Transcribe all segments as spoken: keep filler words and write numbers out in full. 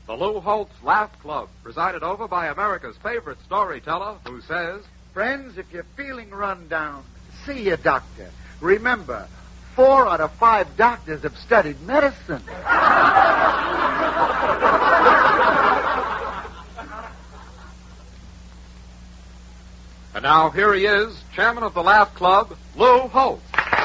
The Lou Holtz Laugh Club, presided over by America's favorite storyteller, who says, Friends, if you're feeling run down, see a doctor. Remember, four out of five doctors have studied medicine. And now here he is, chairman of the Laugh Club, Lou Holtz.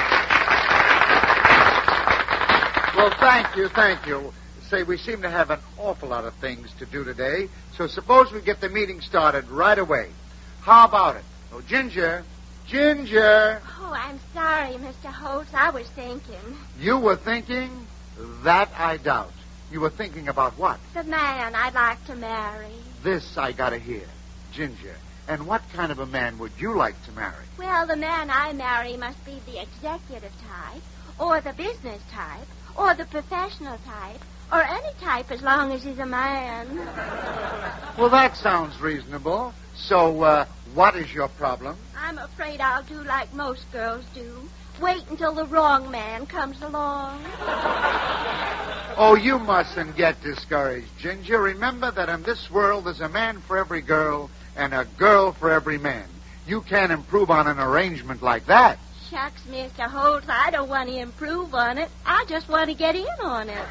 Well, thank you, thank you. Say, we seem to have an awful lot of things to do today, so suppose we get the meeting started right away. How about it? Oh, Ginger, Ginger. Oh, I'm sorry, Mister Holtz. I was thinking. You were thinking? That I doubt. You were thinking about what? The man I'd like to marry. This I gotta hear. Ginger, and what kind of a man would you like to marry? Well, the man I marry must be the executive type, or the business type, or the professional type, or any type as long as he's a man. Well, that sounds reasonable. So, uh, what is your problem? I'm afraid I'll do like most girls do. Wait until the wrong man comes along. Oh, you mustn't get discouraged, Ginger. Remember that in this world there's a man for every girl and a girl for every man. You can't improve on an arrangement like that. Shucks, Mister Holtz, I don't want to improve on it. I just want to get in on it.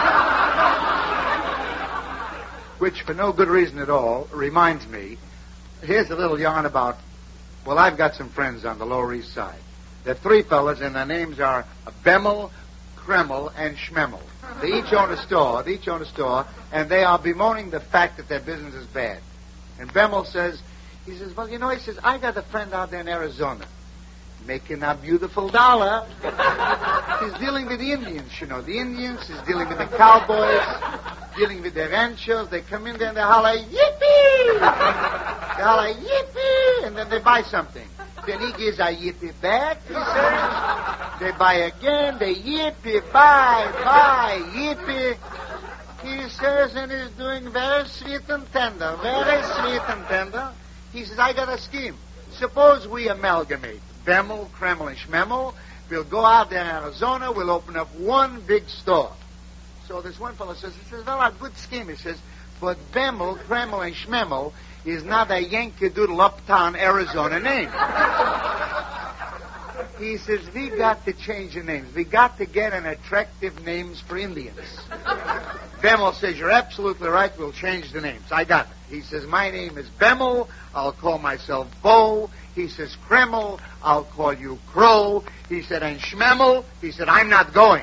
Which, for no good reason at all, reminds me, here's a little yarn about, well, I've got some friends on the Lower East Side. They're three fellas, and their names are Bemmel, Kreml, and Schmemmel. They each own a store, they each own a store, and they are bemoaning the fact that their business is bad. And Bemmel says, he says, well, you know, he says, I got a friend out there in Arizona. Making a beautiful dollar. He's dealing with the Indians, you know. The Indians, he's dealing with the cowboys, dealing with the ranchers. They come in there and they holler, yippee! They holler, yippee! And then they buy something. Then he gives a yippee back, he says. They buy again, they yippee, buy, buy, yippee. He says, and he's doing very sweet and tender, very sweet and tender. He says, I got a scheme. Suppose we amalgamate. Bemmel, Kreml, and Schmemmel. We'll go out there in Arizona. We'll open up one big store. So this one fellow says, he says, well, a good scheme. He says, but Bemmel, Kreml, and Schmemmel is not a Yankee Doodle uptown Arizona name. He says, we got to change the names. We got to get an attractive names for Indians. Bemmel says, you're absolutely right. We'll change the names. I got it. He says, my name is Bemmel. I'll call myself Bo. He says, Kreml. I'll call you Crow. He said, and Schmemmel. He said, I'm not going.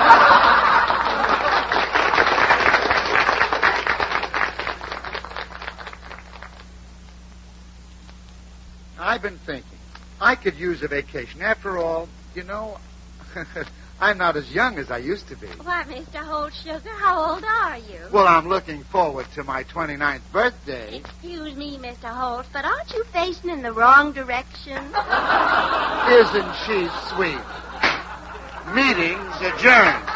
I've been thinking. I could use a vacation. After all, you know, I'm not as young as I used to be. Why, Mister Holtz, sugar, how old are you? Well, I'm looking forward to my twenty-ninth birthday. Excuse me, Mister Holtz, but aren't you facing in the wrong direction? Isn't she sweet? Meeting's adjourned.